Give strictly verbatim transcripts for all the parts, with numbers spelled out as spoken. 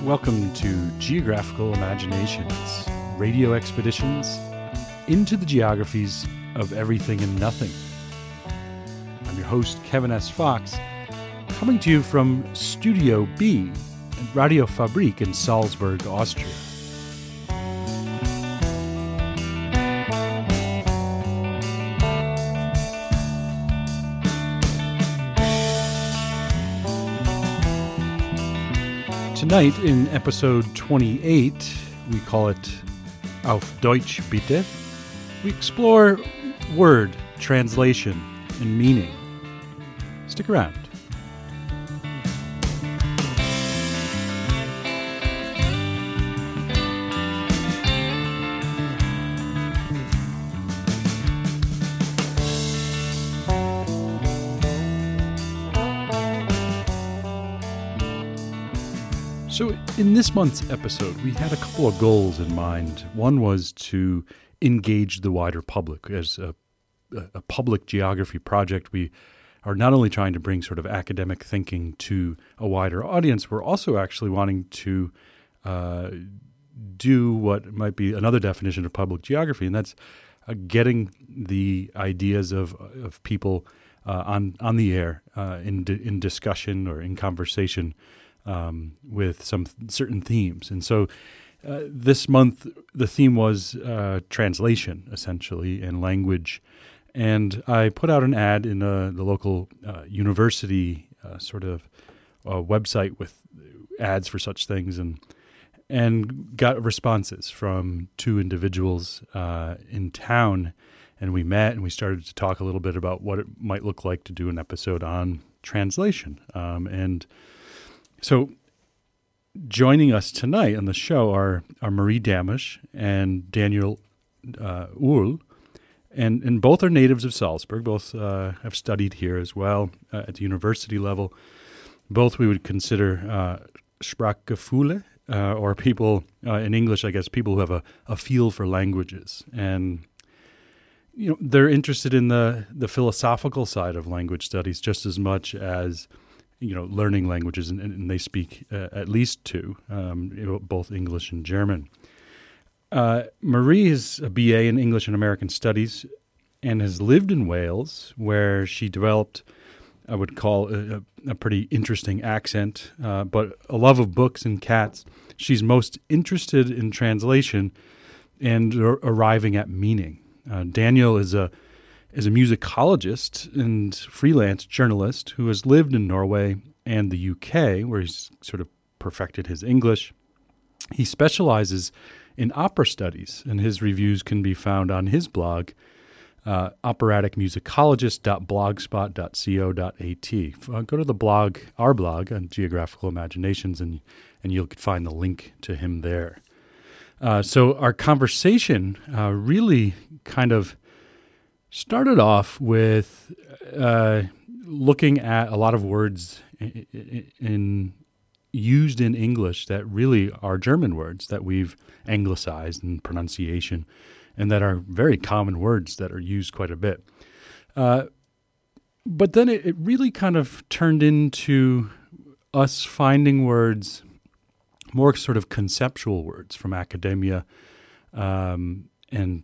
Welcome to Geographical Imaginations, radio expeditions into the geographies of everything and nothing. I'm your host, Kevin S. Fox, coming to you from Studio B at Radio Fabrik in Salzburg, Austria. Tonight, in episode twenty-eight, we call it Auf Deutsch bitte, we explore word, translation, and meaning. Stick around. So in this month's episode, we had a couple of goals in mind. One was to engage the wider public. As a, a public geography project, we are not only trying to bring sort of academic thinking to a wider audience, we're also actually wanting to uh, do what might be another definition of public geography, and that's uh, getting the ideas of of people uh, on on the air uh, in in discussion or in conversation Um, with some th- certain themes. And so uh, this month, the theme was uh, translation, essentially, and language. And I put out an ad in uh, the local uh, university uh, sort of uh, website with ads for such things, and and got responses from two individuals uh, in town. And we met and we started to talk a little bit about what it might look like to do an episode on translation. Um, and So joining us tonight on the show are, are Marie Damisch and Daniel uh, Uhl, and, and both are natives of Salzburg. Both uh, have studied here as well uh, at the university level. Both we would consider uh, Sprachgefühle, uh, or people, uh, in English, I guess, people who have a, a feel for languages. And you know, they're interested in the, the philosophical side of language studies just as much as you know, learning languages, and, and they speak uh, at least two, um, you know, both English and German. Uh, Marie is a B A in English and American Studies and has lived in Wales, where she developed, I would call, a, a pretty interesting accent, uh, but a love of books and cats. She's most interested in translation and ar- arriving at meaning. Uh, Daniel is a is a musicologist and freelance journalist who has lived in Norway and the U K, where he's sort of perfected his English. He specializes in opera studies, and his reviews can be found on his blog, uh, operatic musicologist dot blogspot dot co dot a t. Uh, go to the blog, our blog, on Geographical Imaginations, and, and you'll find the link to him there. Uh, so our conversation uh, really kind of started off with uh, looking at a lot of words in, in used in English that really are German words that we've anglicized in pronunciation, and that are very common words that are used quite a bit. Uh, but then it, it really kind of turned into us finding words, more sort of conceptual words from academia, um, and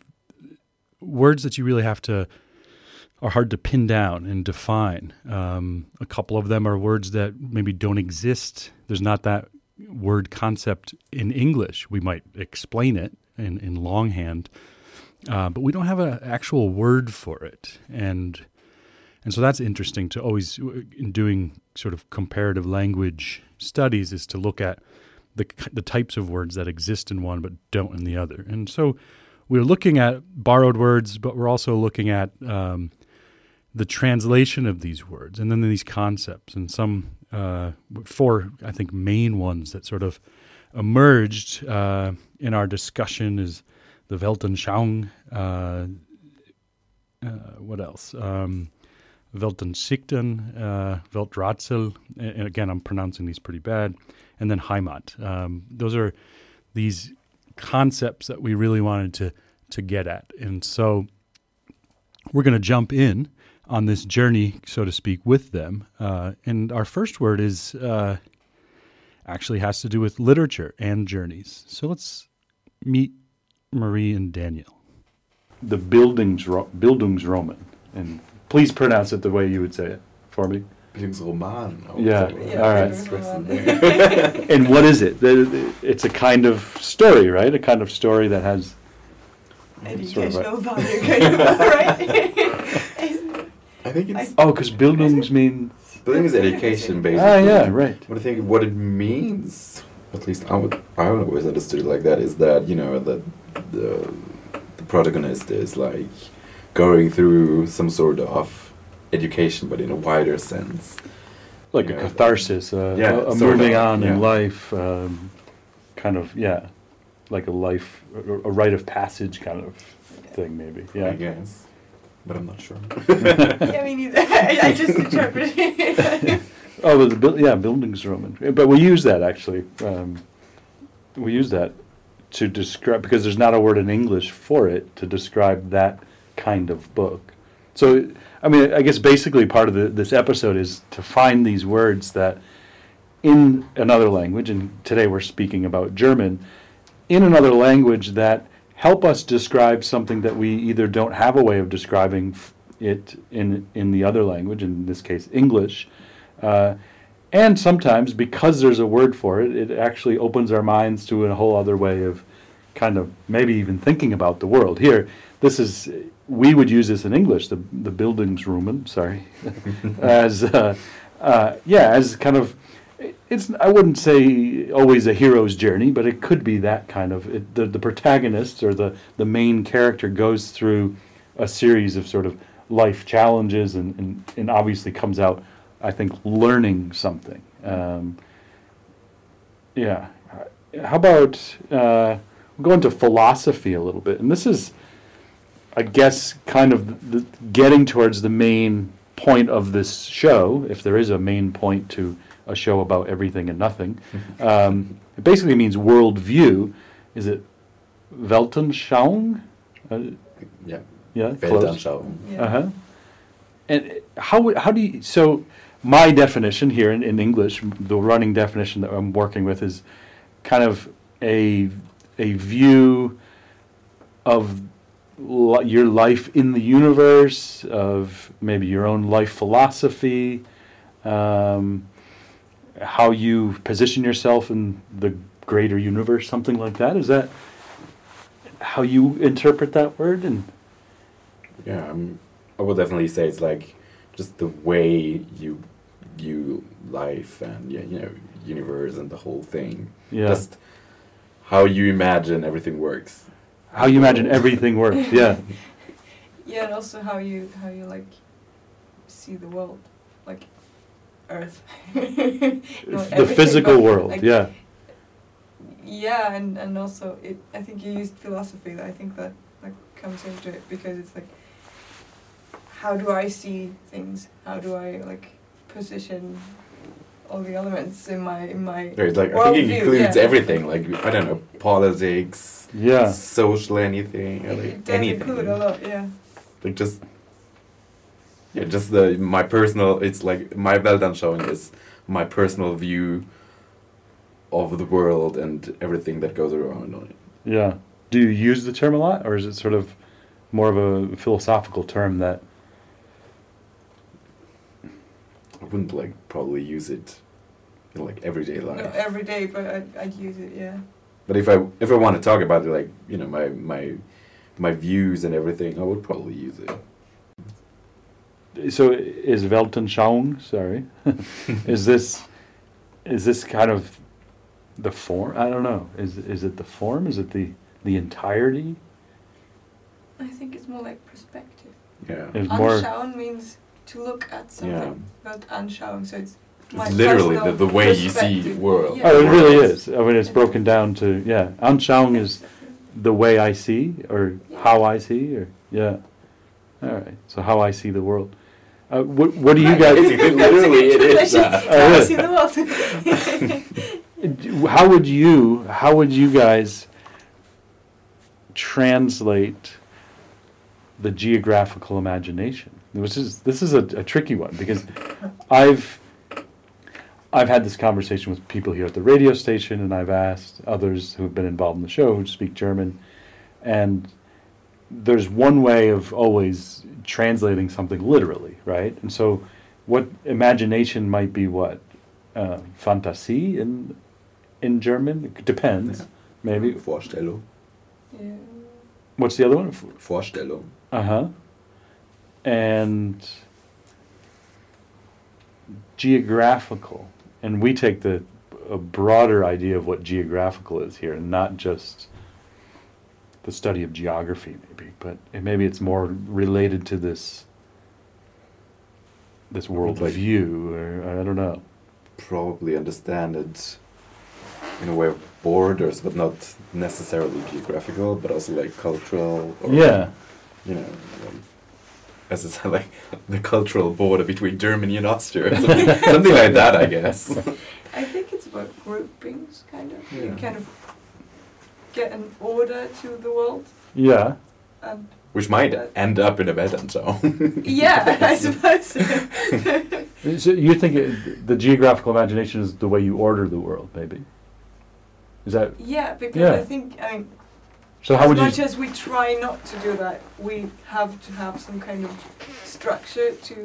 words that you really have to, are hard to pin down and define. Um, a couple of them are words that maybe don't exist. There's not that word concept in English. We might explain it in, in longhand, uh, but we don't have an actual word for it. And and so that's interesting to always, in doing sort of comparative language studies, is to look at the the types of words that exist in one but don't in the other. And so we're looking at borrowed words, but we're also looking at um, the translation of these words, and then these concepts, and some uh, four, I think, main ones that sort of emerged uh, in our discussion is the Weltanschauung, uh, uh, what else? Um, Weltansichten, uh, Welträtsel, and again, I'm pronouncing these pretty bad, and then Heimat. Um, those are these concepts that we really wanted to to get at. And so we're going to jump in on this journey, so to speak, with them. Uh, and our first word is uh, actually has to do with literature and journeys. So let's meet Marie and Daniel. The Bildungsro- Bildungsroman. And please pronounce it the way you would say it for me. Bildungsroman. Yeah, Yeah, all right. Bildungsroman. And what is it? The- It's a kind of story, right? A kind of story that has... Educational value, kind of, right? I think it's... Oh, because Bildungs means... Bildung is education, basically. Ah, yeah, right. But I think what it means, at least I would, I always understood it like that, is that, you know, that the, the protagonist is like going through some sort of education, but in a wider sense. Like You a know, catharsis, uh, yeah, a, a sort moving of, on in yeah. life, um, kind of, yeah, like a life, a, a rite of passage kind of thing, maybe. I Yeah. guess. But I'm not sure. Yeah, me neither. I, I just interpret it. Oh, the buil- yeah, Bildungsroman. But we use that actually. Um, we use that to describe, because there's not a word in English for it to describe that kind of book. So, I mean, I guess basically part of the, this episode is to find these words that in another language, and today we're speaking about German, in another language that help us describe something that we either don't have a way of describing f- it in in the other language, in this case English, uh, and sometimes because there's a word for it, it actually opens our minds to a whole other way of kind of maybe even thinking about the world. Here, this is, we would use this in English, the the Bildungsroman, sorry, as uh, uh, yeah, as kind of, it's, I wouldn't say always a hero's journey, but it could be that kind of, it, the, the protagonist or the, the main character goes through a series of sort of life challenges and, and, and obviously comes out, I think, learning something. Um, yeah. How about, uh, we'll go into philosophy a little bit. And this is, I guess, kind of the, getting towards the main point of this show, if there is a main point to a show about everything and nothing. Um, it basically means worldview. Is it Weltanschauung? Uh, Yeah. yeah, close. Weltanschauung. Yeah. Uh-huh. And how would- how do you, so my definition here in, in English, the running definition that I'm working with is kind of a a view of li- your life in the universe, of maybe your own life philosophy, um, how you position yourself in the greater universe, something like that. Is that how you interpret that word? And Yeah, um, I would definitely say it's like just the way you view life and, yeah, you know, universe and the whole thing. yeah, Just how you imagine everything works. how you imagine everything works. Yeah, Yeah, and also how you how you like see the world, like Earth. Not the everything, physical but, world. like, Yeah, Yeah, and, and also it. I think you used philosophy. I think that like comes into it because it's like, how do I see things? How do I like position all the elements in my in my Yeah, it's like, I think it worldview, includes yeah. everything, like, I don't know, politics, yeah. social anything, or It, like it does anything. include a lot, yeah. Like just, yeah, just the, my personal, it's like, my Weltanschauung is my personal view of the world and everything that goes around on it. Yeah. Do you use the term a lot, or is it sort of more of a philosophical term that? I wouldn't like probably use it in like everyday life. No, every day, but I I'd use it, yeah. But if I if I want to talk about it, like, you know, my my my views and everything, I would probably use it. So is Weltanschauung, sorry, is this is this kind of the form? I don't know. Is is it the form? Is it the the entirety? I think it's more like perspective. Yeah. It's more. Anschauen means to look at something, but anschauen, so it's my It's literally the, personal the way you see perspective. world. Yeah. Oh, it really world. is. I mean, it's broken down to, yeah. Anschauung is the way I see, or how I see, or yeah. All right. So how I see the world. Uh, what, what do you guys? Basically, literally, it is that. Oh, How I really? see the world. How would you? How would you guys translate the geographical imagination? This is this is a, a tricky one because I've I've had this conversation with people here at the radio station, and I've asked others who have been involved in the show who speak German, and there's one way of always translating something literally, right? And so what imagination might be what? Uh, Fantasie in in German? It depends, Yeah. maybe. Vorstellung. Yeah. What's the other one? Vorstellung. Uh-huh. And geographical. And we take the a broader idea of what geographical is here, and not just the study of geography, maybe, but maybe it's more related to this this world Like- view, or I don't know. Probably understand it in a way of borders, but not necessarily geographical, but also like cultural. Or, Yeah. You know, um, as it's like the cultural border between Germany and Austria, or something, something like that, I guess. I think it's about groupings, kind of. You Yeah. kind of get an order to the world. Yeah. And Which might end up in a Weltanschauung. yeah, I suppose so. So you think it, the geographical imagination is the way you order the world, maybe? Is that Yeah, because Yeah. I think, I mean, so? How as would you? much as we try not to do that, we have to have some kind of structure to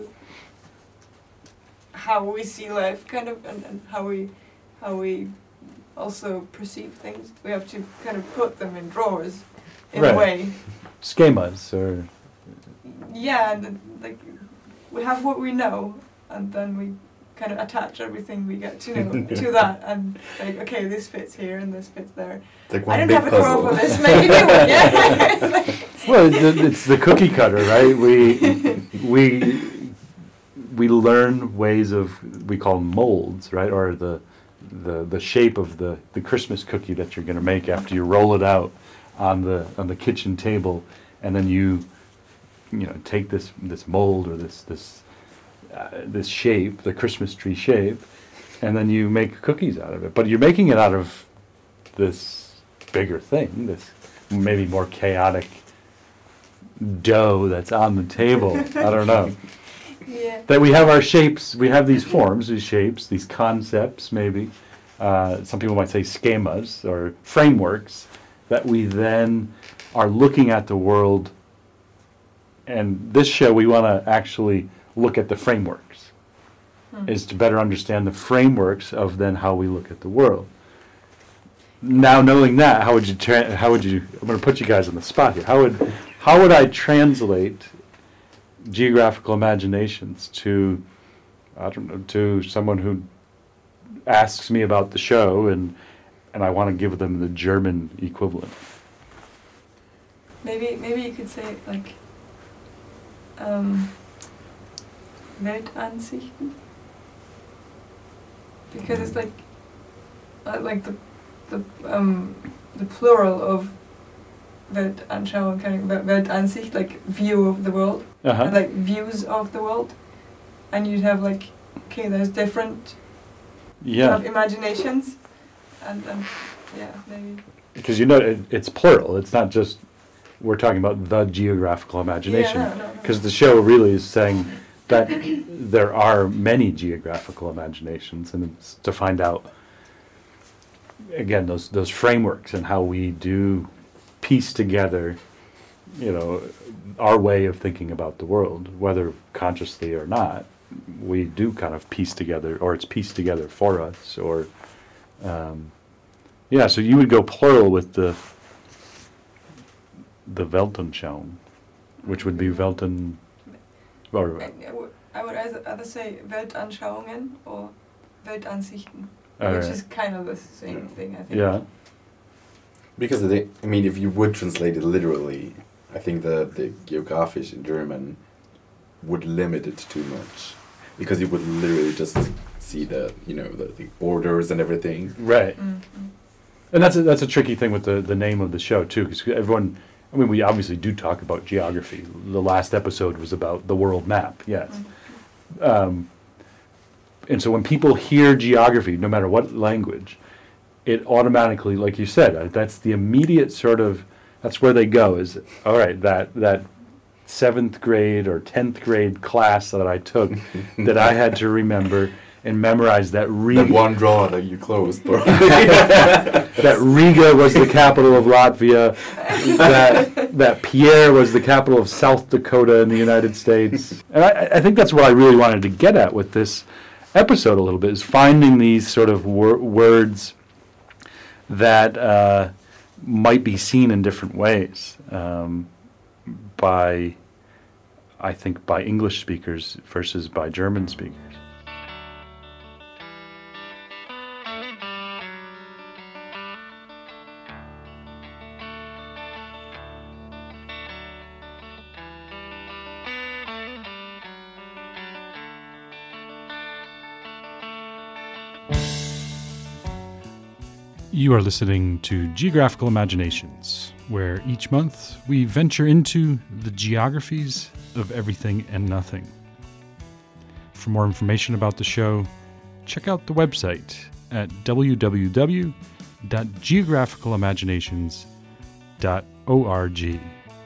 how we see life, kind of, and, and how we how we also perceive things. We have to kind of put them in drawers, in Right. a way. Schemas or Yeah, and then, like we have what we know, and then we kind of attach everything we get to know to that, and like, okay, this fits here and this fits there. It's like I one don't big have a drawer puzzle. for this. Make a new one. Yeah. well, it, it's the cookie cutter, right? We we we learn ways of we call them molds, right? Or the the the shape of the the Christmas cookie that you're going to make after you roll it out on the on the kitchen table, and then you you know take this this mold or this this uh, this shape, the Christmas tree shape, and then you make cookies out of it. But you're making it out of this bigger thing, this maybe more chaotic dough that's on the table. I don't know. Yeah. That we have our shapes, we have these forms, these shapes, these concepts maybe. Uh, some people might say schemas or frameworks that we then are looking at the world. And this show, we want to actually look at the frameworks, Hmm. is to better understand the frameworks of then how we look at the world. Now, knowing that, how would you? Tra- how would you? I'm going to put you guys on the spot here. How would? How would I translate geographical imaginations to? I don't know, to someone who asks me about the show, and and I want to give them the German equivalent. Maybe maybe you could say like um, Weltansichten, because it's like uh, like the the um, the plural of Weltanschauung, kind of Weltansicht, like view of the world, Uh-huh. and like views of the world, and you'd have like, okay, there's different Yeah. kind of imaginations, and then yeah, maybe. Because you know it, it's plural. It's not just we're talking about the geographical imagination. Yeah, no, no, no. Because the show really is saying that there are many geographical imaginations, and it's to find out again those those frameworks and how we do piece together, you know, our way of thinking about the world, whether consciously or not. We do kind of piece together, or it's pieced together for us, or. Um, Yeah, so you would go plural with the the Weltanschauung, which would be Welten, or I, I would, I would either, either say Weltanschauungen or Weltansichten, All which right. is kind of the same thing, I think. yeah, Because the, I mean, if you would translate it literally, I think the the geografisch in German would limit it too much, because you would literally just see the you know the, the borders and everything. right. Mm, mm. And that's a, that's a tricky thing with the, the name of the show too, because everyone, I mean, we obviously do talk about geography. The last episode was about the world map, yes. Mm. Um, and so when people hear geography, no matter what language, it automatically, like you said, uh, that's the immediate sort of, that's where they go is, all right, that, that seventh grade or tenth grade class that I took that I had to remember and memorize that The Riga. one drawer that you closed. That Riga was the capital of Latvia. that that Pierre was the capital of South Dakota in the United States. And I, I think that's what I really wanted to get at with this episode a little bit, is finding these sort of wor- words that uh, might be seen in different ways um, by, I think, by English speakers versus by German speakers. You are listening to Geographical Imaginations, where each month we venture into the geographies of everything and nothing. For more information about the show, check out the website at w w w dot geographical imaginations dot org.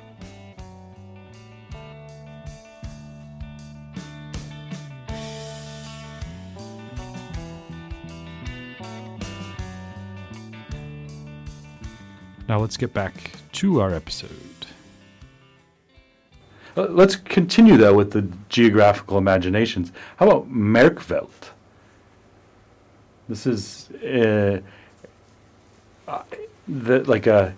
Now let's get back to our episode. Uh, Let's continue, though, with the geographical imaginations. How about Merkwelt? This is uh, uh, the, like a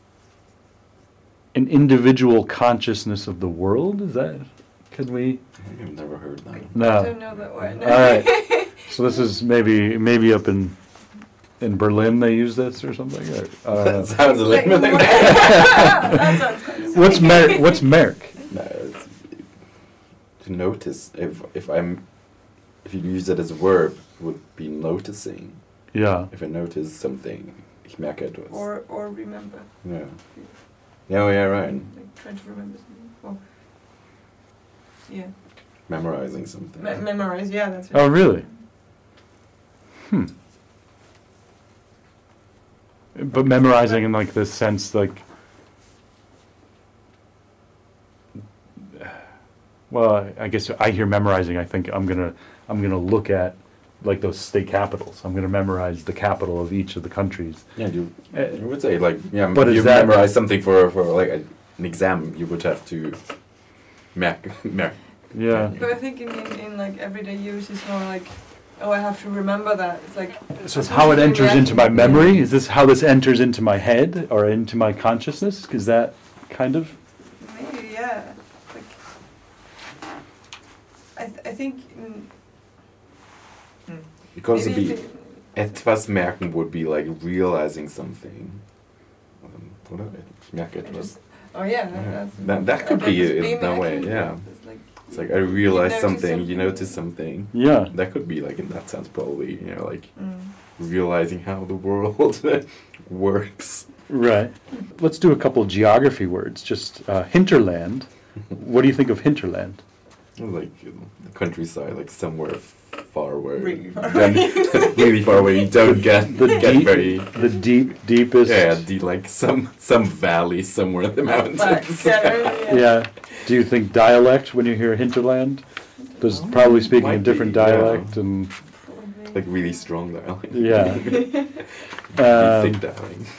an individual consciousness of the world. Is that? Can we? I've never heard that. No. I don't know that one. All right. So this is maybe maybe up in in Berlin they use this or something. Or, uh, That sounds a Like, little bit what- like that sounds kind of what's Merk? What's Merk? No, it's, to notice, if if I'm if you use it as a verb, it would be noticing. Yeah. If I notice something, ich merke etwas. Or or remember. Yeah. Yeah, oh, yeah, right. Like trying to remember something. Or, yeah. Memorizing something. Me- memorize. Yeah, that's it. Oh, really? Hmm. But memorizing in like this sense, like, well, I guess I hear memorizing. I think I'm gonna I'm gonna look at like those state capitals. I'm gonna memorize the capital of each of the countries. Yeah, you, Uh, you would say like yeah. but if is you that- memorize something for for like a, an exam, you would have to merk merk. Yeah. But I think in, in, in like everyday use, it's more like, oh, I have to remember that. It's like. So it's how it enters into my memory. Is this how this enters into my head or into my consciousness? Is that kind of? Maybe, yeah. Like, I th- I think. Mm, hmm. Because Maybe be if it- etwas merken would be like realizing something. Um, Oder? Ich merke I etwas. just- Oh yeah, Yeah. that's. That- that could uh, be that's in being that way, acting. yeah. It's like, It's like I realize notice something, you something. notice something. Yeah. That could be like in that sense probably, you know, like mm. realizing how the world works. Right. Let's do a couple of geography words. Just uh, hinterland. What do you think of hinterland? Like um, the countryside, like somewhere far away. Really far Then- really far away. You don't get The get deep, very the deep, deepest. yeah, the, like some some valley somewhere in the mountains. But, yeah, Yeah. Do you think dialect when you hear hinterland? There's probably speaking a Might different be, yeah. dialect and Probably. Like really strong dialect. yeah. Really thick Um, dialect.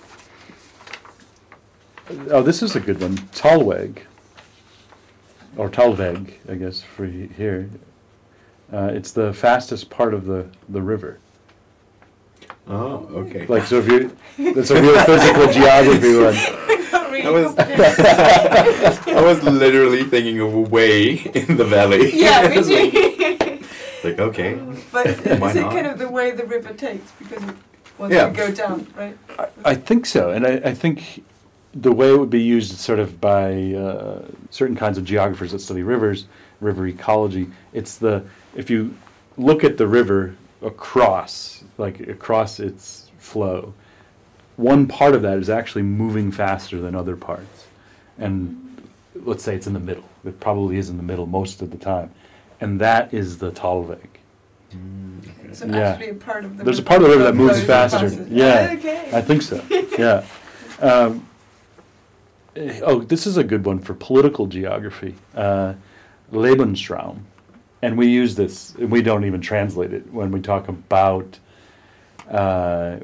oh, this is a good one. Talweg. Or Talveg, I guess, for he- here. Uh, it's the fastest part of the, the river. Oh, okay. Like, so if you, that's a real physical geography one. I was I was literally thinking of a way in the valley. Yeah, me It's like, too. like, okay. But is, is Why it not? kind of the way the river takes because it wants Yeah. to go down, right? I, I think so, and I, I think the way it would be used sort of by uh, certain kinds of geographers that study rivers, river ecology, it's the, if you look at the river across, like across its flow, one part of that is actually moving faster than other parts. And let's say it's in the middle. It probably is in the middle most of the time. And that is the Talveg. So Yeah. actually a part of the There's a river part of the river that moves flows faster. Yeah. Okay. I think so. Yeah. Um, eh, oh, this is a good one for political geography. Uh, Lebensraum. and we use this, and we don't even translate it when we talk about uh,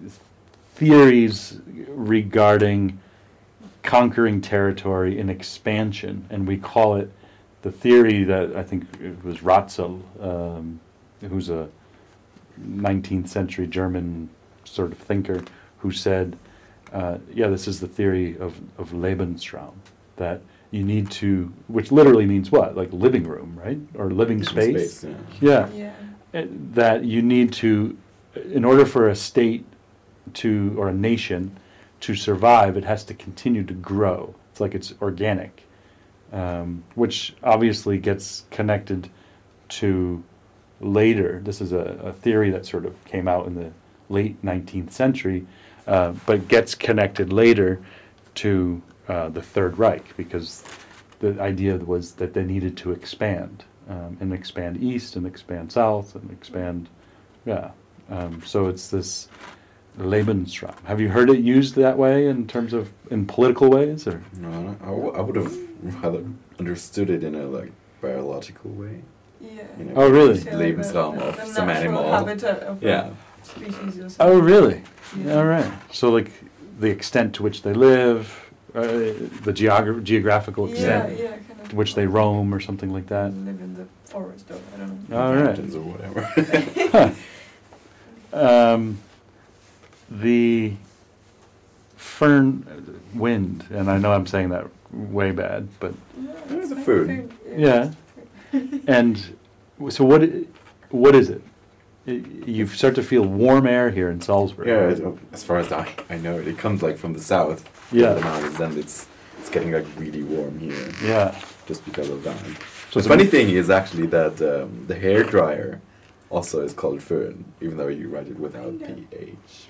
theories regarding conquering territory and expansion, and we call it the theory that I think it was Ratzel, um, who's a nineteenth century German sort of thinker, who said, uh, yeah, this is the theory of, of Lebensraum, that you need to, which literally means what? Like living room, right? Or living space? space yeah. Yeah. Yeah. Uh, That you need to, in order for a state to, or a nation to survive, it has to continue to grow. It's like it's organic, um, which obviously gets connected to later. This is a, a theory that sort of came out in the late nineteenth century, uh, but gets connected later to uh, the Third Reich, because the idea was that they needed to expand, um, and expand east and expand south and expand, yeah. Um, so it's this Lebensraum. Have you heard it used that way in terms of, in political ways, or? No, I, w- I would have rather understood it in a like biological way. Yeah. You know, Oh, really? So, like, Lebensraum the- of the some natural animal. habitat of a Yeah. species or something. Oh, really? Yeah. All right. So, like, the extent to which they live, uh, the geogra- geographical Yeah, extent yeah, kind of. to which they roam, or something like that. Live in the forest, or I don't know. All right. Mountains or whatever. Huh. Um, the fern wind, and I know I'm saying that way bad, but No, It's a like food. Yeah. and so what? i- What is it? I- You start to feel warm air here in Salzburg. Yeah, it, as far as I, I know it, it comes like from the south. Yeah. The mountains, and it's it's getting like really warm here Yeah. just because of that. So the it's funny a- thing is actually that um, the hair dryer also is called föhn, even though you write it without Yeah. ph.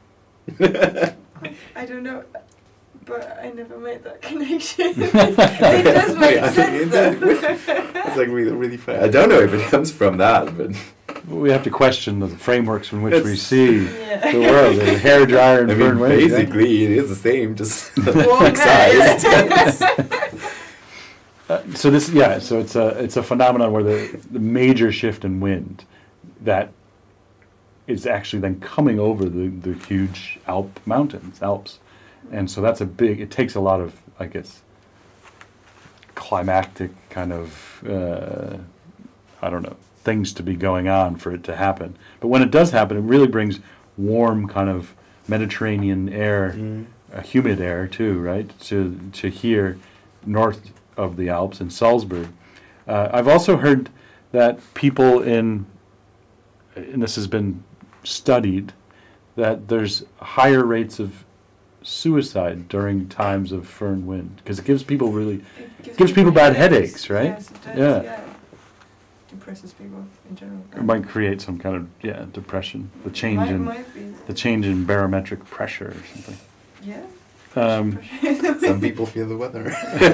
I don't know, but I never made that connection. It does make Yeah, sense it though. does. It's like really, really funny. I don't know if it comes from that, but We have to question the frameworks in which we It's- see Yeah. the world. The hair dryer and I fern mean, wind. right? basically it is the same, just Warm excised. hair. Uh, so this, yeah, so it's a it's a phenomenon where the, the major shift in wind that is actually then coming over the, the huge Alp mountains, Alps, and so that's a big. It takes a lot of, I guess, climactic kind of uh, I don't know things to be going on for it to happen. But when it does happen, it really brings warm kind of Mediterranean air, Mm. uh, humid air too, right? To to here, north of the Alps in Salzburg. Uh, I've also heard that people in, and this has been studied, that there's higher rates of suicide during times of fern wind, because it gives people really, It gives people bad headaches, right? Yes, it does, Yeah. yeah. Depresses people in general. it might create some kind of, yeah, depression, the change might, in, might be. the change in barometric pressure or something. Yeah. Um, Some people feel the weather.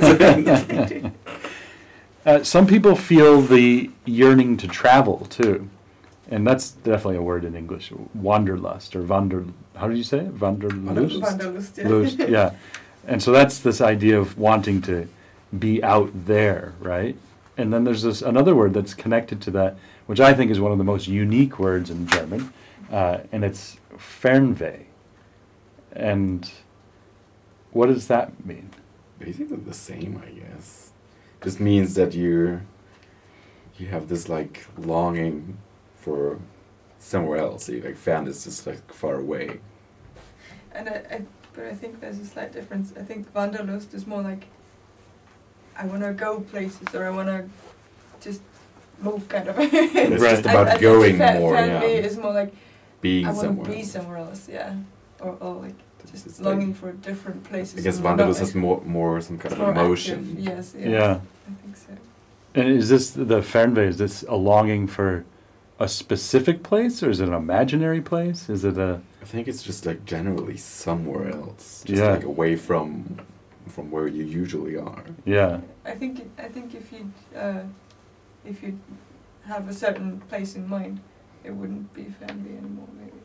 Uh, some people feel the yearning to travel too, and that's definitely a word in English. Wanderlust or wander. How did you say it? Wanderlust. Wanderlust, yeah. Lust, yeah. And so that's this idea of wanting to be out there, right? And then there's this another word that's connected to that, which I think is one of the most unique words in German, uh, and it's Fernweh. And what does that mean? Basically the same, I guess. Just means that you you have this like longing for somewhere else. So you, like fan is just like far away. And I, I, but I think there's a slight difference. I think Wanderlust is more like I want to go places, or I want to just move, kind of. It's Right. just about I, I going think more, Fernweh yeah. is more like Being I want somewhere. to be somewhere else, yeah, or, or like just It's longing like- for different places. I guess and not Wanderlust has actually- more more some kind it's of more emotion. active, yes, yes, Yeah. I think so. And is this the Fernweh? Is this a longing for a specific place, or is it an imaginary place? Is it a I think it's just like generally somewhere else. Just Yeah. like away from from where you usually are. yeah? I think it- I think if you uh, if you have a certain place in mind, it wouldn't be Fernweh anymore, maybe.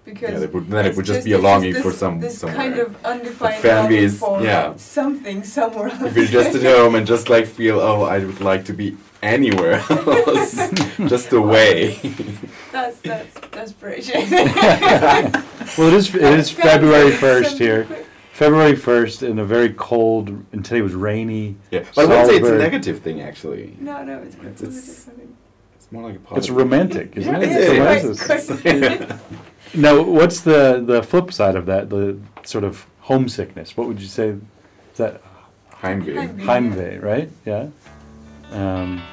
because Yeah, it would, then it it's would just, just be a it's just longing this, for some this somewhere. kind of undefined family longing is- for yeah. something somewhere else. If you're just at home and just like feel, oh, I would like to be anywhere else, just away. That's that's desperation. Well, it is. It is Gotta February do first something here. quick. February first, in a very cold, and today was rainy. Yeah, but I wouldn't say it's a Salzburg. negative thing actually. No, no, it's quite It's- positive. it's- I think. It's more like a It's positive. romantic, isn't Yeah, it? it It's is. romantic. Quite- quite- Now, what's the the flip side of that? The sort of homesickness. What would you say? Is that Heimweh. Heimweh. Heimweh, right? Yeah. Um,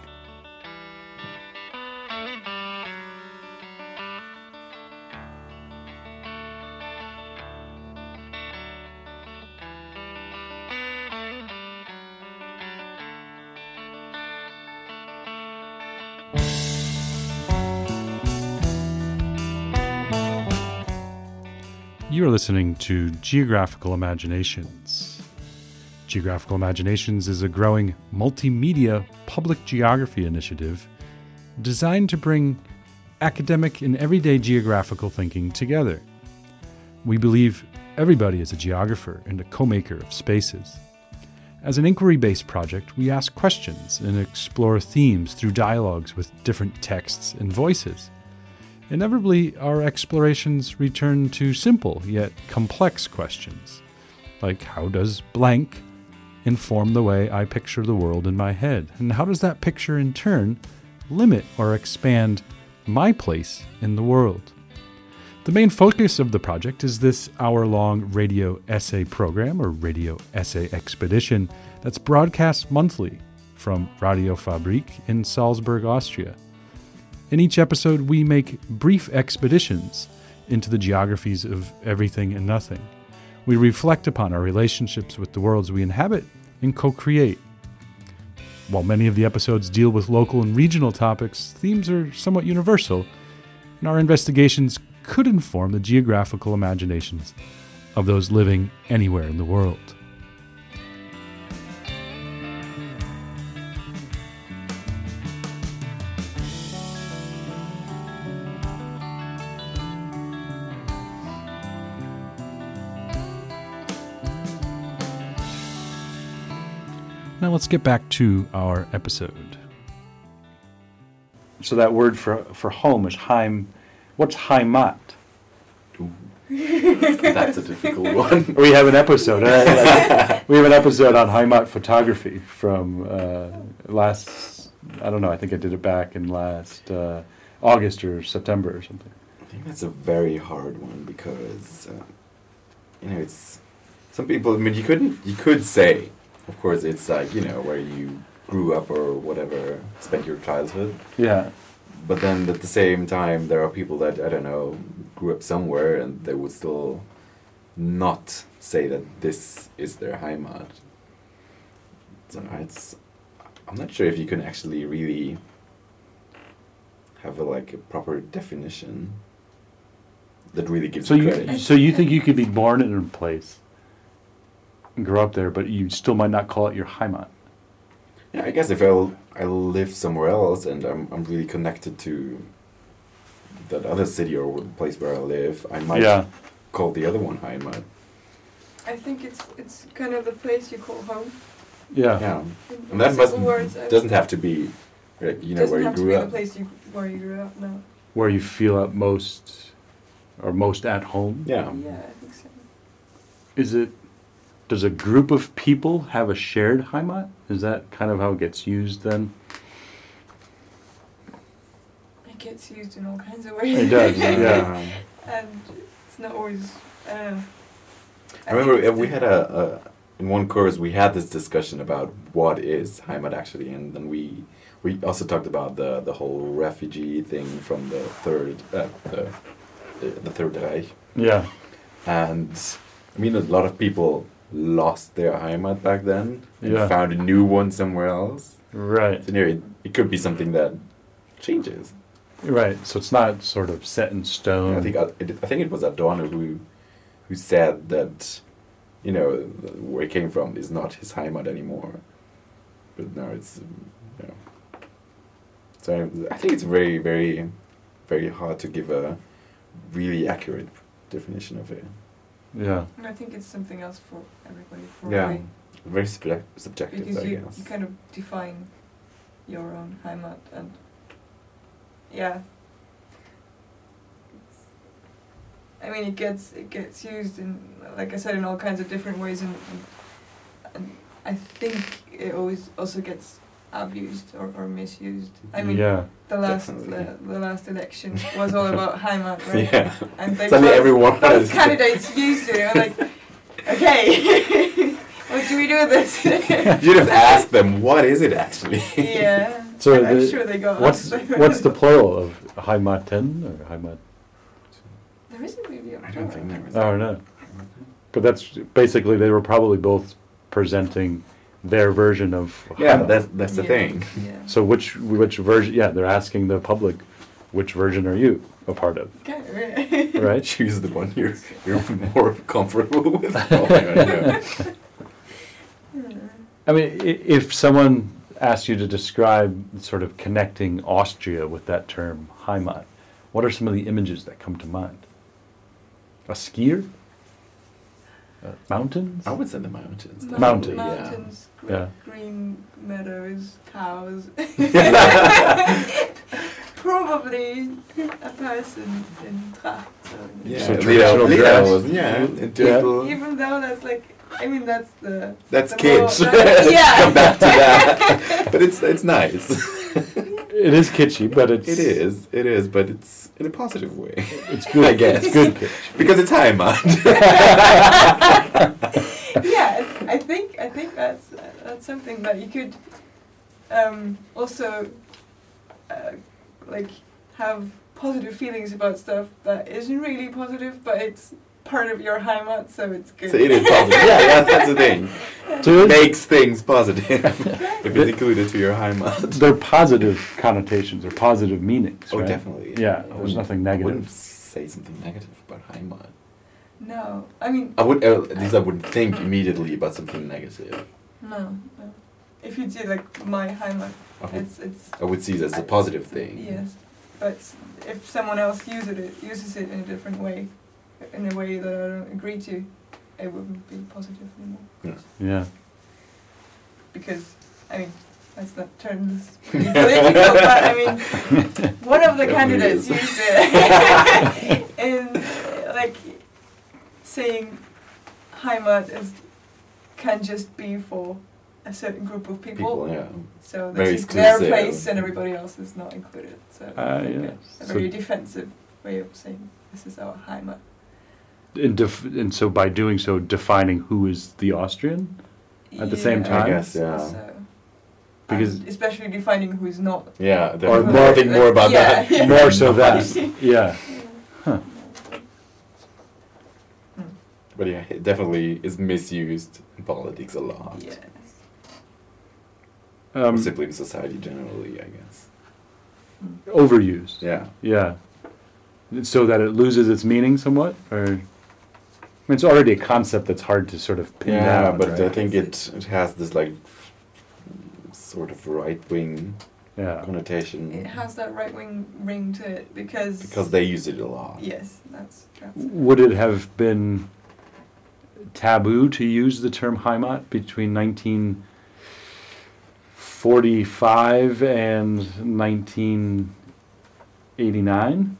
You're listening to Geographical Imaginations. Geographical Imaginations is a growing multimedia public geography initiative designed to bring academic and everyday geographical thinking together. We believe everybody is a geographer and a co-maker of spaces. As an inquiry-based project, we ask questions and explore themes through dialogues with different texts and voices. Inevitably, our explorations return to simple yet complex questions, like how does blank inform the way I picture the world in my head, and how does that picture in turn limit or expand my place in the world? The main focus of the project is this hour-long radio essay program, or radio essay expedition, that's broadcast monthly from Radio Fabrik in Salzburg, Austria. In each episode, we make brief expeditions into the geographies of everything and nothing. We reflect upon our relationships with the worlds we inhabit and co-create. While many of the episodes deal with local and regional topics, themes are somewhat universal, and our investigations could inform the geographical imaginations of those living anywhere in the world. Now let's get back to our episode. So that word for for home is Heim. What's Heimat? Ooh. That's a difficult one. We have an episode. uh, we have an episode on Heimat photography from uh, last. I don't know. I think I did it back in last uh, August or September or something. I think that's a very hard one because, uh, you know, it's some people. I mean, you couldn't. You could say, of course, it's like you know where you grew up or whatever, spent your childhood. Yeah. But then at the same time, there are people that, I don't know, grew up somewhere and they would still not say that this is their Heimat. So it's, I'm not sure if you can actually really have a, like a proper definition that really gives So you you credit. so you think you could be born in a place and grow up there, but you still might not call it your Heimat. Yeah, I guess if I I live somewhere else and I'm I'm really connected to that other city or place where I live, I might Yeah. call the other one Heimat. I think it's it's kind of the place you call home. Yeah. Yeah, In and that simple must words, I- doesn't have to be, like, you know, doesn't where you have to grew be up. the place you where you grew up. No. Where you feel at most or most at home. Yeah. Yeah, I think so. Is it? Does a group of people have a shared Heimat? Is that kind of how it gets used then? It gets used in all kinds of ways. It does, yeah. Um, And it's not always. I don't know. I remember think uh, it's we had different. a, a in one course we had this discussion about what is Heimat actually, and then we we also talked about the the whole refugee thing from the third uh, the, the the Third Reich, Yeah. and I mean a lot of people lost their Heimat back then and Yeah. found a new one somewhere else. Right. So, you know, it, it could be something that changes. Right. So it's not sort of set in stone. I think I, it, I think it was Adorno who who said that, you know, where he came from is not his Heimat anymore. But now it's, you know. So I think it's very, very, very hard to give a really accurate definition of it. Yeah. And I think it's something else for everybody. Yeah, Probably. very subject- subjective, Because I you, guess. you kind of define your own Heimat and yeah. It's, I mean, it gets it gets used in, like I said, in all kinds of different ways, and and, and I think it always also gets abused or, or misused. I mean, yeah. the last Definitely. the, the last election was all about Heimat, right? Yeah. And they Suddenly both- everyone both was- candidates used it. I'm like, okay, what do we do with this? You should have asked them, what is it actually? Yeah. So I'm, I'm the- sure they got. What's us. what's the plural of Heimaten or Heimat? There isn't really a I don't think there plural. is. Oh no. But that's basically they were probably both presenting their version of Yeah, Heimat. that's that's the Yeah, thing. Yeah. So which which version? Yeah, they're asking the public, which version are you a part of? Okay. Right? Choose the one you're you're more comfortable with. Oh, I don't know. I mean, i- if someone asked you to describe sort of connecting Austria with that term Heimat, what are some of the images that come to mind? A skier? Uh, mountains? I would say the mountains. Mou- Mountains. Mountains. gr- Yeah. Green meadows. Cows. Probably a person in tracht. So Yeah, So Leo, traditional Leo dress. was, yeah, and Yeah. typical. Even though that's like, I mean, that's the. That's the kitsch. more- that's- yeah. Come back to that. But it's it's nice. It is kitschy, but it's It is, it is, but it's in a positive way. It's good. I guess. It's good kitsch. Because it's Heimat. Yeah, I think I think that's uh, that's something that you could um, also uh, like have positive feelings about stuff that isn't really positive, but it's part of your Heimat, so it's good. So it is positive. Yeah, yeah, that's the thing. So it- Makes things positive if it's included to your Heimat. they're positive connotations or positive meanings, Oh, right? definitely. Yeah, I there's wouldn't- nothing I wouldn't negative. say something negative about Heimat. No, I mean I would, uh, at least I wouldn't think immediately about something negative. no, no. If you do like my Heimat, I would, it's it's I would see it as a positive thing. yes, but if someone else uses it uses it in a different way, in a way that I don't agree to, it wouldn't be positive anymore. Yeah. Because, I mean, let's not turn this really political, but I mean, one of the Definitely candidates is. used it in, uh, like, saying Heimat is, can just be for a certain group of people. People, yeah. So Very this is their exclusive. place and everybody else is not included. So Ah, like yeah. a, a So- very defensive way of saying this is our Heimat. And, def- and so by doing so, defining who is the Austrian? At the same Yeah, time? I guess, yeah. So, Because- and especially defining who is not. Yeah, Or definitely. more- I think more about Yeah, that. yeah. More so that. Yeah. Huh. But yeah, it definitely is misused in politics a lot. Yes. Or Um, simply in society generally, I guess. overused. Yeah. Yeah. So that it loses its meaning somewhat? Or I mean, it's already a concept that's hard to sort of pin Yeah, down. but right? I think it, it has this like sort of right wing yeah. connotation It has that right wing ring to it because. because they use it a lot. Yes, that's. that's Would it have been taboo to use the term Heimat between nineteen forty-five and nineteen eighty-nine?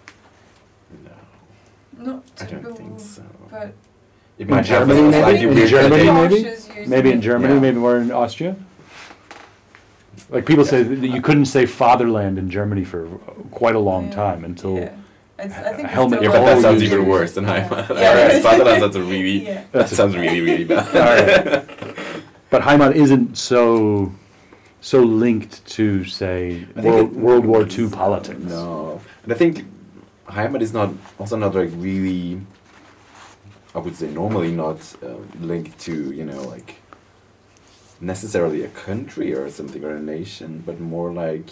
No, not I don't taboo, think so. but. It In might have Germany, a maybe? slightly In weird Germany, connotation. maybe? Cautious using Maybe in it. Germany, Yeah. maybe more in Austria? Like people say that you couldn't say fatherland in Germany for quite a long Yeah, time until yeah. It's, I think it's helmet- still Yeah, but that Oh, sounds you- even worse than Yeah. Heimat. Yeah. Whereas Fatherland sounds a really, Yeah. that sounds really, really bad. Alright. But Heimat isn't so so linked to say I think World, it- World War Two politics. No, and I think Heimat is not also not like really. I would say normally not um, linked to you know like necessarily a country or something or a nation, but more like.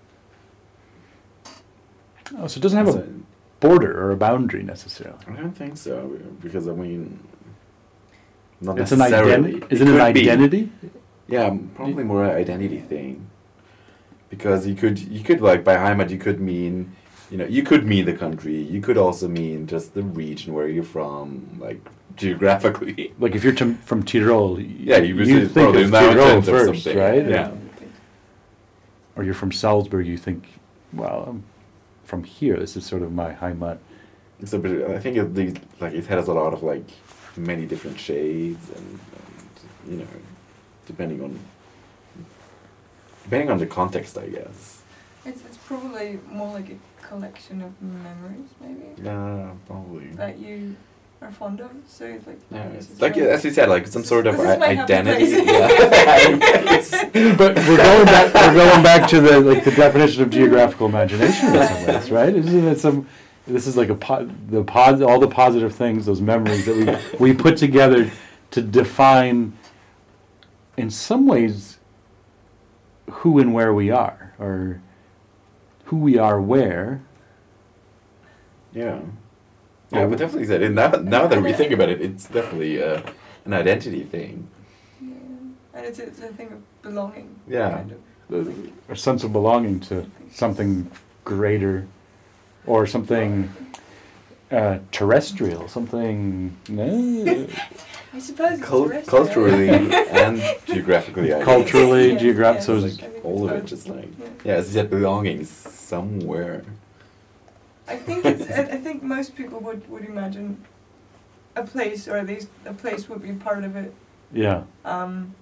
Oh, so it doesn't have as a border or a boundary necessarily. I don't think so because I mean. Not It's an necessarily. identity. Is it an could be. identity? Yeah, probably more an identity thing. Because you could you could like by Heimat you could mean you know, you could mean the country. You could also mean just the region where you're from, like geographically. Like if you're to, from Tyrol, Yeah, you would you say think probably of mountains Tyrol or first, something. right? Yeah. Or you're from Salzburg, you think, well, I'm from here. This is sort of my Heimat. So, but I think it, these, like it has a lot of like many different shades, and, and you know, depending on depending on the context, I guess. It's it's probably more like a collection of memories, maybe. Yeah, probably. That you are fond of. So it's like. Yeah, this it's is like my- as you said, like some sort of this is my I- happy identity. place. Yeah. But we're going back. We're going back to the like the definition of geographical imagination in some ways, right? Isn't it some? This is like a po- the pos- all the positive things, those memories that we we put together to define, in some ways, who and where we are, or who we are where. Yeah. Yeah, but definitely said. And now, now that we think about it, it's definitely uh, an identity thing. Yeah. And it's, it's a thing of belonging. Yeah. Kind of. A sense of belonging to something greater, or something uh, terrestrial, something no, I suppose it's Cul- terrestrial. culturally and geographically, I guess. culturally, Yes, geographic. yes, So I it's, think All of so. it, just like Yeah. yeah, as you said, belonging somewhere. I think it's. I, I think most people would, would imagine a place, or at least a place would be part of it. yeah, Um,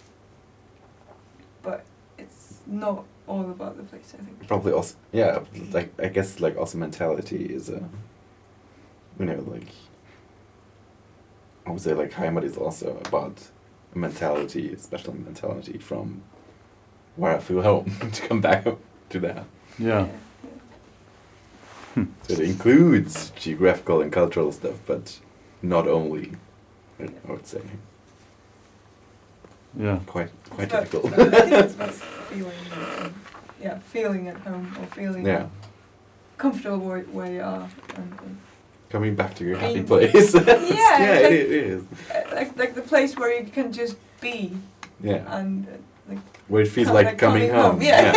but it's not all about the place. I think. Probably also, yeah, like I guess like also mentality is a, you know, like I would say like Heimat is also about a mentality, especially mentality from where I feel home. To come back to that, yeah. so it includes geographical and cultural stuff, but not only. I would say Yeah. quite quite It's about- difficult. it's about- I think it's about feeling. um, Yeah, feeling at home or feeling Yeah, comfortable where, where you are. And, and coming back to your happy Being- place. Yeah, yeah, like- it, it is. uh, like like the place where you can just be Yeah, and uh, like. where it feels come- like, coming, home. Yeah.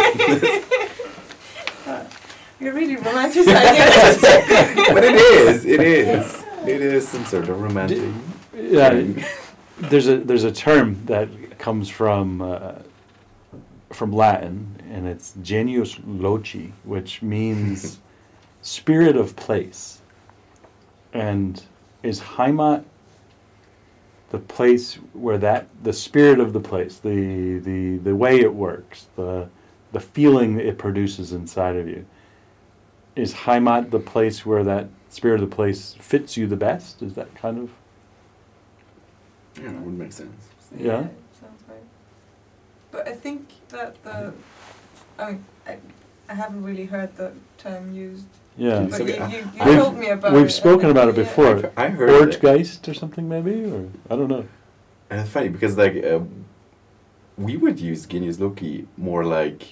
uh, you're really romanticizing it. But it is, it is. It is some sort of romantic. Yeah, thing. there's a there's a term that comes from uh, from Latin, and it's genius loci, which means spirit of place. And is Heimat the place where that the spirit of the place, the the the way it works, the the feeling that it produces inside of you? Is Heimat the place where that spirit of the place fits you the best? Is that kind of Yeah, that would make sense. Yeah. Sounds right. But I think that the, I mean, I, I haven't really heard the term used. yeah? But So you, I- you, you We've- told me about we've it. spoken and about it yeah. before. I've- I heard it. Ortgeist or something maybe, or I don't know. And it's funny because like uh, we would use Genius Loci more like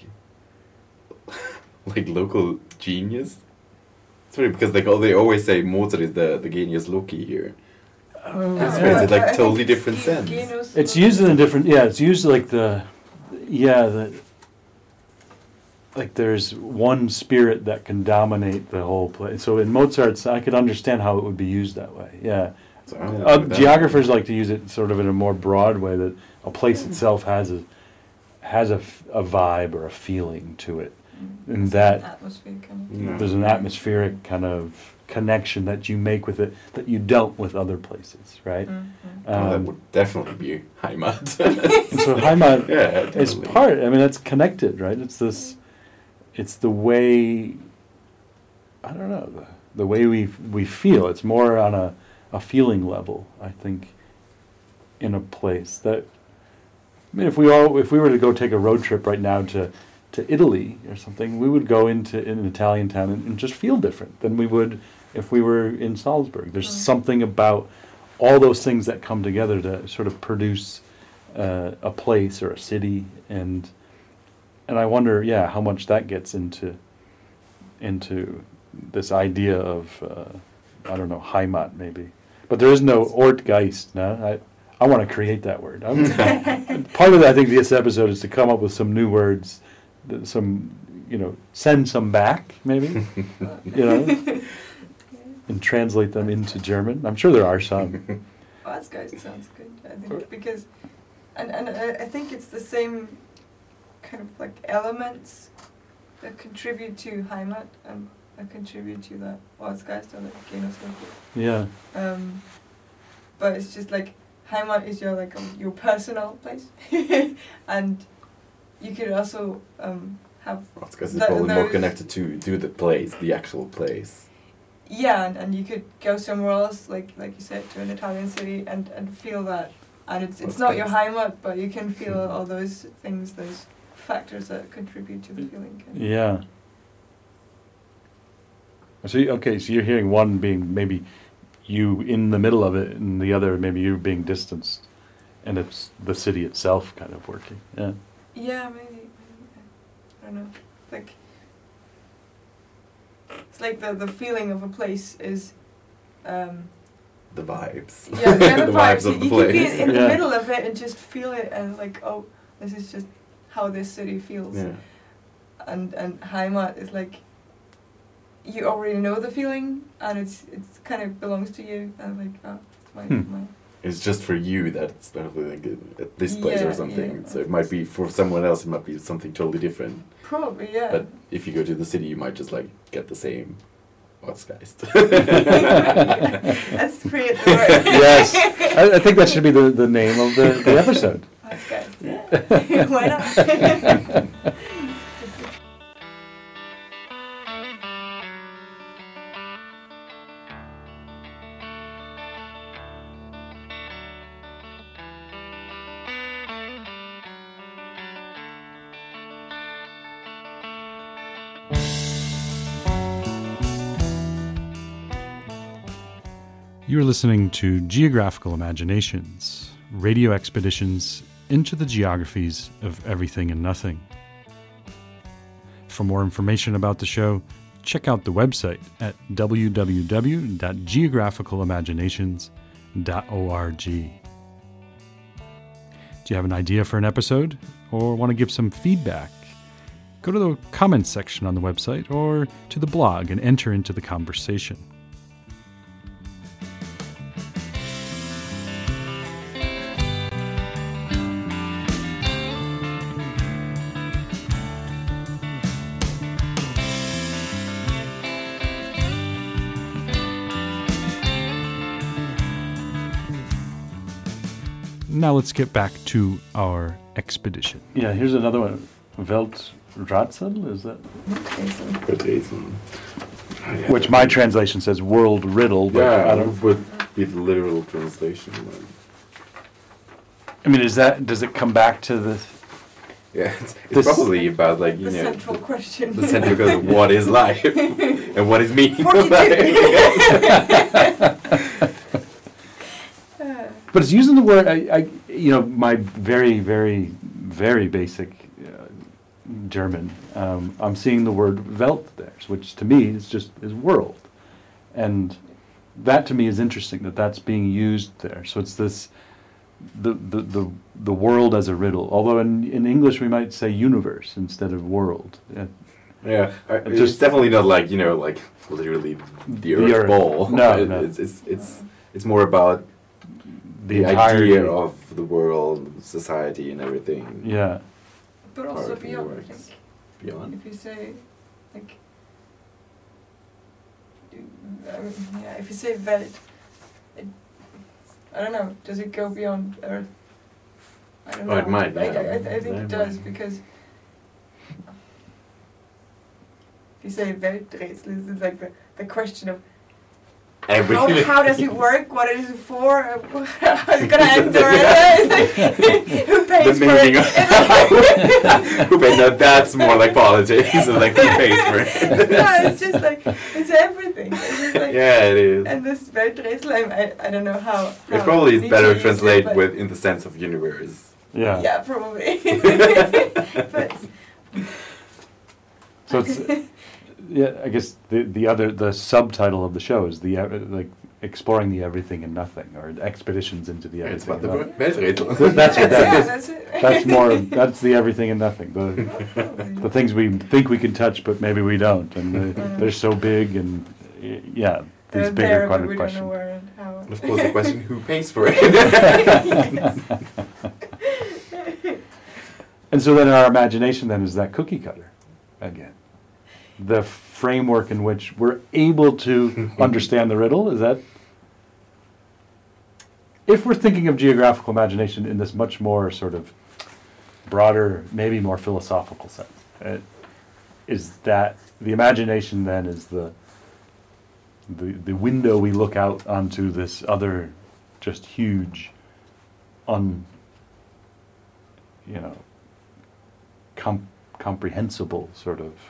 like local genius. Sorry, because like all they always say Mozart is the the Genius Loci here. Oh, It's Uh, crazy, I- like I think totally it's different Ge- sense. Genus It's Loci. used in a different. Yeah, it's used like the, yeah, the. Like there's one spirit that can dominate the whole place. So in Mozart's, I could understand how it would be used that way. Yeah, So I don't uh, know that. geographers like to use it sort of in a more broad way, that a place itself has a has a, f- a vibe or a feeling to it. Mm. And It's that- an atmosphere kind of. Yeah. There's an atmospheric kind of connection that you make with it that you don't with other places, right? Mm, mm. Oh, that Um, would definitely be Heimat. and so Heimat yeah, is definitely. part. I mean, that's connected, right? It's this. It's the way. I don't know the, the way we we feel. It's more on a, a feeling level, I think. In a place that. I mean, if we all if we were to go take a road trip right now to, to Italy or something, we would go into in an Italian town and, and just feel different than we would if we were in Salzburg. There's Mm. something about all those things that come together to sort of produce uh, a place or a city, and and I wonder, yeah, how much that gets into into this idea of uh, I don't know, Heimat maybe, but there is no Ortgeist. No, I I want to create that word. I'm, part of that, I think, this episode is to come up with some new words, that- some you know, send some back, maybe, you know, and translate them into German. I'm sure there are some. Ortsgeist sounds good, I think, because, and, and I, I think it's the same kind of like elements that contribute to Heimat and that contribute to the Ortsgeist or the Genussgefühl. Yeah. Um, but it's just like Heimat is your like um, your personal place, and you could also um, have. Ortsgeist is probably more connected to to the place, the actual place. Yeah, and, and you could go somewhere else, like like you said, to an Italian city, and, and feel that, and it's it's not your Heimat, but you can feel all those things, those factors that contribute to the feeling. Yeah. So you, okay, so you're hearing one being maybe you in the middle of it, and the other maybe you being distanced, and it's the city itself kind of working. Yeah. Yeah, maybe. maybe I don't know. Like it's like the the feeling of a place is. Um, the vibes. Yeah, the, the, the vibes. vibes of you the you place. can be in, in Yeah. the middle of it and just feel it, and like, oh, this is just how this city feels. Yeah. And and Heimat is like. You already know the feeling, and it's it's kind of belongs to you, and like, oh, it's my, Hmm. my It's just for you that it's probably like at this place Yeah, or something. yeah. So it might be for someone else. It might be something totally different. probably yeah. But if you go to the city, you might just like get the same. Ortsgeist. Let's create the word. Yes, I, I think that should be the, the name of the, the episode. Ortsgeist, yeah. Why not? You're listening to Geographical Imaginations, radio expeditions into the geographies of everything and nothing. For more information about the show, check out the website at w w w dot geographical imaginations dot org. Do you have an idea for an episode or want to give some feedback? Go to the comments section on the website or to the blog and enter into the conversation. Now let's get back to our expedition. Yeah, here's another one. Welträtsel, is that? Vertreten. Which my translation says world riddle, but Yeah, I I don't. would be the literal translation. Like. I mean, is that, does it come back to the, Yeah, it's, it's This- probably about like you The know central question. the central question of what is life and what is meaning. of life. but it's using the word, I, I you know, my very, very, very basic uh, German, um, I'm seeing the word Welt there, which to me is just, is world. And that to me is interesting, that that's being used there. So it's this, the the the, the world as a riddle. Although in, in English we might say universe instead of world. Uh, Yeah, I, it's Just- definitely not like you know like literally the Earth, The Earth. ball. No, It- no. It's, it's it's it's more about the the entirety idea of the world, society, and everything. Yeah. But Part also of the beyond, I universe. think. Beyond. If you say, like, um, yeah, if you say Welt, it, I don't know, does it go beyond Earth? I don't Oh, know. it might, Like, yeah. I, I, th- I think Yeah, it it does, might. because if you say Welträtsel, it's like the, the question of how, Everything. how does it work? What is it for? How's it gonna end? Or who the pays for meaning it? of who pays? No, that's more like politics. So like who pays for it? Yeah, it's just like it's everything. It's just like, Yeah, it is. And this Welträtsel, I, I don't know how. It how probably is Nietzsche better used it, translate but- with in the sense of universe. Yeah. Yeah, probably. But So it's, yeah, I guess the the other the subtitle of the show is the uh, like exploring the everything and nothing, or expeditions into the It's everything. about the and nothing. Welträtsel. Th- That's what that yeah, is. that's it. That's more. That's the everything and nothing. The Probably. the things we think we can touch, but maybe we don't, and the, Mm. they're so big, and y- yeah, They're these there, bigger but kind we of don't know questions. where and how. And of course, the question: who pays for it? And so then our imagination then is that cookie cutter again. The framework in which we're able to understand the riddle, is that, if we're thinking of geographical imagination in this much more sort of broader, maybe more philosophical sense, uh, is that the imagination then is the, the the window we look out onto this other just huge, un, you know, com- comprehensible sort of,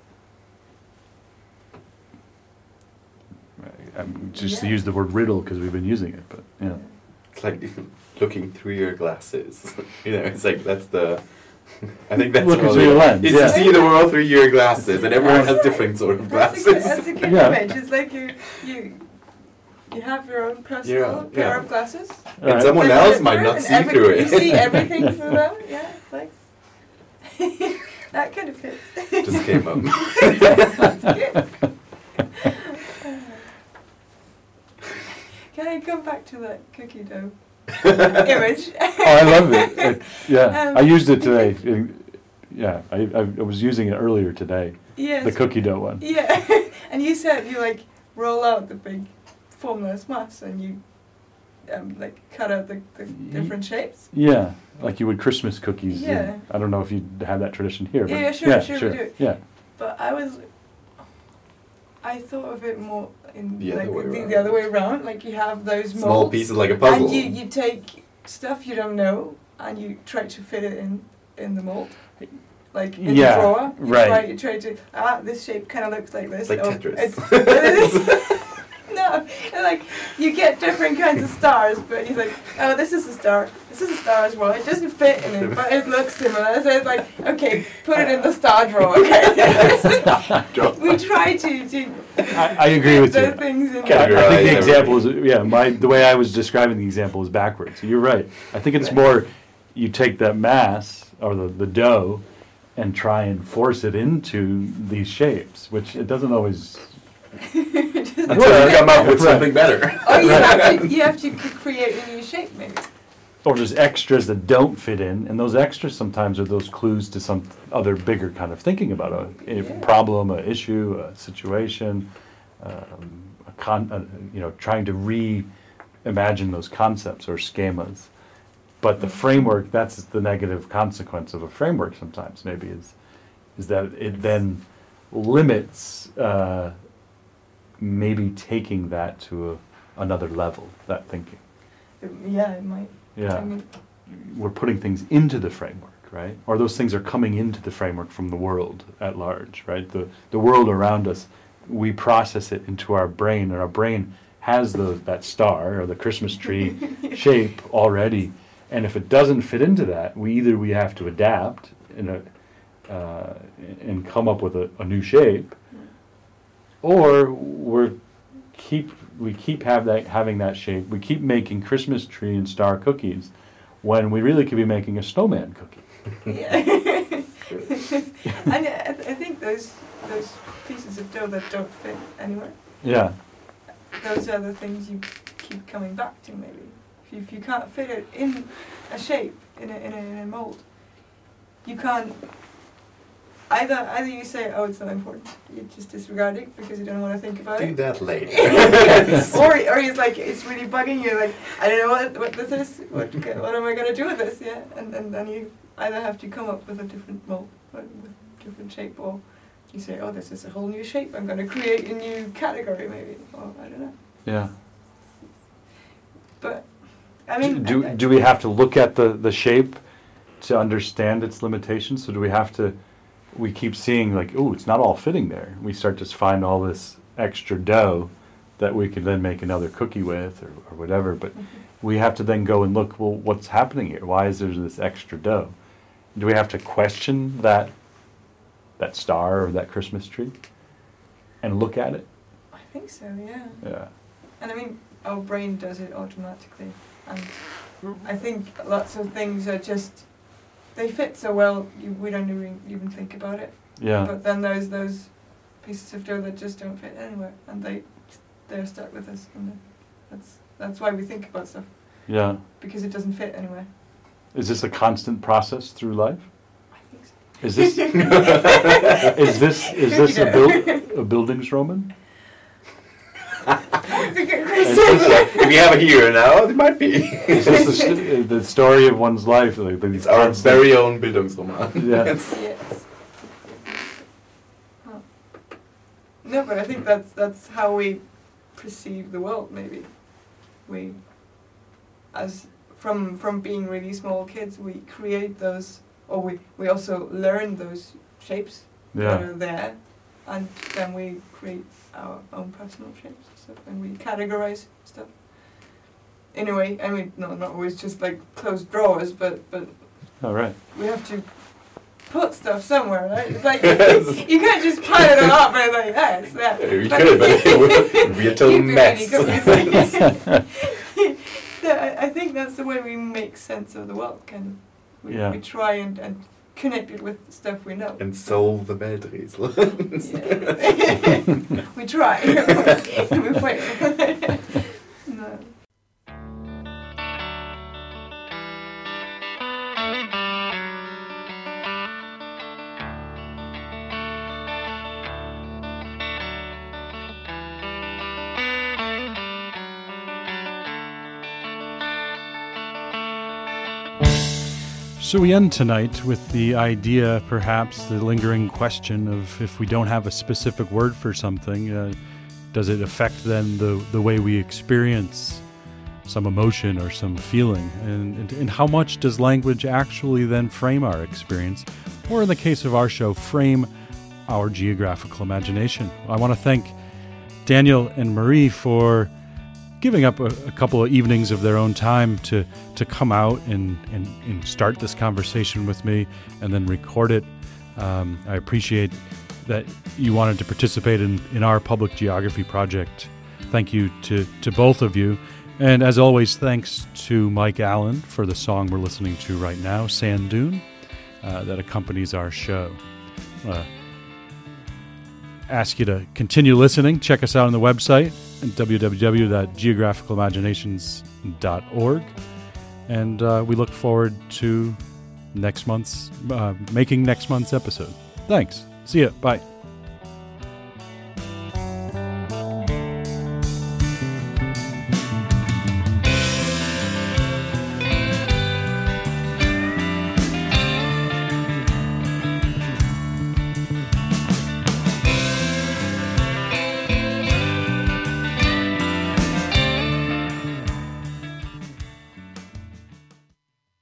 I'm just to Yeah. use the word riddle because we've been using it, but yeah. It's like looking through your glasses. You know, it's like that's the. I think that's Looking all through it- your lens, Is yeah. to see the world through your glasses, and everyone has different sort of That's a good, glasses. that's a good Yeah. image. It's like you, you, you have your own personal Yeah, pair yeah. of glasses. All right. someone Like, else look might through not and see every- through it. You see everything through them. Yeah, it's like that kind of fits. Just came up. That's good. Can I come back to that cookie dough image? Oh, I love it. It- yeah, Um, I used it today. In- yeah, I, I I was using it earlier today. Yes. The cookie dough one. Yeah, and you said you like roll out the big formless mass and you um, like cut out the, the different shapes. Yeah, like you would Christmas cookies. in- Yeah. I don't know if you have that tradition here. But Yeah, yeah, sure, yeah, sure, we sure. do. Yeah. But I was, I thought of it more in The other like way the, around. the other way around. Like you have those Small molds, pieces like a puzzle. and you you take stuff you don't know and you try to fit it in in the mold. Like in Yeah, the drawer, you right. try, you try to ah this shape kind of looks like this. Like Oh, Tetris. It's, no, and like you get different kinds of stars, but he's like, oh, this is a star. This is a star as well. It doesn't fit in it, but it looks similar. So it's like, okay, put it in the star drawer. Okay. We try to to I, I agree with fit you. the things in I, I Categorize there. think the everything. example is, yeah, my, the way I was describing the example is backwards. You're right. I think it's more, you take that mass, or the, the dough, and try and force it into these shapes, which it doesn't always, Until you come up with Right. something better. Or you have to you have to c- create a new shape maybe. or there's extras that don't fit in, and those extras sometimes are those clues to some other bigger kind of thinking about a, a Yeah. problem, a issue, a situation, um, a con, uh, you know, trying to reimagine those concepts or schemas. But the framework, that's the negative consequence of a framework sometimes, maybe, is is that it then limits uh, maybe taking that to a, another level, that thinking. Yeah, it might. Yeah. I mean, We're putting things into the framework, right? Or those things are coming into the framework from the world at large, right? The the world around us, we process it into our brain, and our brain has the that star or the Christmas tree shape already. And if it doesn't fit into that, we either we have to adapt in a uh, and come up with a, a new shape, or we're keep we keep have that having that shape. We keep making Christmas tree and star cookies when we really could be making a snowman cookie. yeah. And I, I think those those pieces of dough that don't fit anywhere, Yeah, those are the things you keep coming back to maybe. If you, if you can't fit it in a shape, in a, in a, in a mold, you can't, either either you say, oh, it's not important, you just disregard it because you don't want to think about Do it. that later. or, or it's like, it's really bugging you, like, I don't know what, what this is, what, what am I going to do with this, yeah? And, and then you either have to come up with a different mold, or with a different shape, or you say, oh, this is a whole new shape, I'm going to create a new category maybe, or I don't know. yeah. But, I mean... do I- I- do we have to look at the, the shape to understand its limitations? So do we have to, we keep seeing like, oh, it's not all fitting there. We start to find all this extra dough that we could then make another cookie with, or, or whatever. But Mhm. we have to then go and look, well, what's happening here? Why is there this extra dough? Do we have to question that that star or that Christmas tree and look at it? I think so, yeah. Yeah. and I mean our brain does it automatically, and I think lots of things are just they fit so well you, we don't even even think about it. Yeah. But then there's those pieces of dough that just don't fit anywhere, and they they're stuck with us, and that's that's why we think about stuff. Yeah. Because it doesn't fit anywhere. Is this a constant process through life? I think so. Is this is this is this a, build, a Bildungsroman? That's a good Is question. this, If you have it here now, it might be. is this the, st- the story of one's life? Like, It's our very own Bildungsroman. Yeah. Yes. Huh. No, but I think that's that's how we perceive the world. Maybe we, as from from being really small kids, we create those, or we we also learn those shapes that Yeah. are there, and then we create our own personal shapes and stuff, and we categorize stuff. In a way, I mean, no, not always just like closed drawers, but but All right. we have to put stuff somewhere, right? It's like you can't just pile it all up and like that. It's there. Yeah, we could, but it would be a total Keep it mess. really confusing. So I, I think that's the way we make sense of the world, kind of. We, Yeah. we try and, and connect it with stuff we know. And solve the Welträtsel. Yeah. We try. We fail. No. So we end tonight with the idea, perhaps, the lingering question of if we don't have a specific word for something, uh, does it affect then the, the way we experience some emotion or some feeling? And, and, and how much does language actually then frame our experience? Or in the case of our show, frame our geographical imagination? I want to thank Daniel and Marie for giving up a, a couple of evenings of their own time to to come out and, and, and start this conversation with me and then record it. Um, I appreciate that you wanted to participate in, in our public geography project. Thank you to, to both of you. And as always, thanks to Mike Allen for the song we're listening to right now, Sand Dune, uh, that accompanies our show. Uh, ask you to continue listening. Check us out on the website at w w w dot geographical imaginations dot org. And uh, we look forward to next month's, uh, making next month's episode. Thanks. See ya. Bye.